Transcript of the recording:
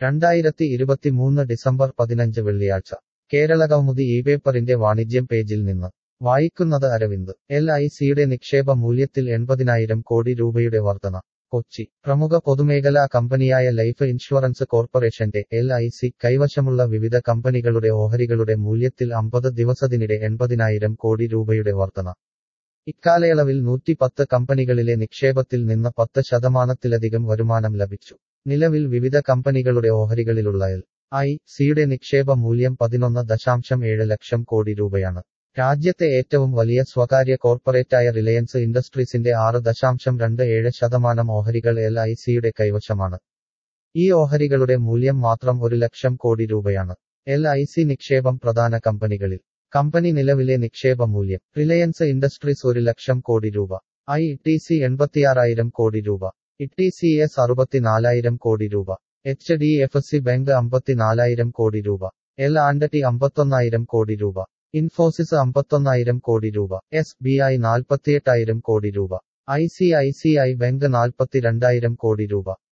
2023 December 15 വെള്ളിയാഴ്ച കേരളകൗമുദി ഇപേപ്പറിന്റെ വാണിജ്യം പേജിൽ നിന്ന് വായിക്കുന്നത് അരവിന്ദ്. LICയുടെ നിക്ഷേപ മൂല്യത്തിൽ 80,000 കോടി രൂപയുടെ വർധന. കൊച്ചി. പ്രമുഖ പൊതുമേഖലാ കമ്പനിയായ ലൈഫ് ഇൻഷുറൻസ് കോർപ്പറേഷന്റെ LIC കൈവശമുള്ള വിവിധ കമ്പനികളുടെ ഓഹരികളുടെ മൂല്യത്തിൽ 50 ദിവസത്തിനിടെ 80,000 കോടി രൂപയുടെ വർധന. ഇക്കാലയളവിൽ 110 കമ്പനികളിലെ നിക്ഷേപത്തിൽ നിന്ന് 10% വരുമാനം ലഭിച്ചു. നിലവിൽ വിവിധ കമ്പനികളുടെ ഓഹരികളിലുള്ള LICയുടെ നിക്ഷേപ മൂല്യം 11.7 ലക്ഷം കോടി രൂപയാണ്. രാജ്യത്തെ ഏറ്റവും വലിയ സ്വകാര്യ കോർപ്പറേറ്റായ റിലയൻസ് ഇൻഡസ്ട്രീസിന്റെ 6.27% ഓഹരികൾ LICയുടെ കൈവശമാണ്. ഈ ഓഹരികളുടെ മൂല്യം മാത്രം 1 ലക്ഷം കോടി രൂപയാണ്. LIC നിക്ഷേപം പ്രധാന കമ്പനികളിൽ. കമ്പനി നിലവിലെ നിക്ഷേപ മൂല്യം. റിലയൻസ് ഇൻഡസ്ട്രീസ് 1 ലക്ഷം കോടി രൂപ. ITC 86,000 കോടി രൂപ. TCS 64,000 കോടി രൂപ. HDFC ബാങ്ക് 54,000 കോടി രൂപ. L&T 51,000 കോടി രൂപ. ഇൻഫോസിസ് 51,000 കോടി രൂപ. SBI 48,000 കോടി രൂപ. ICICI ബാങ്ക് 42,000 കോടി രൂപ.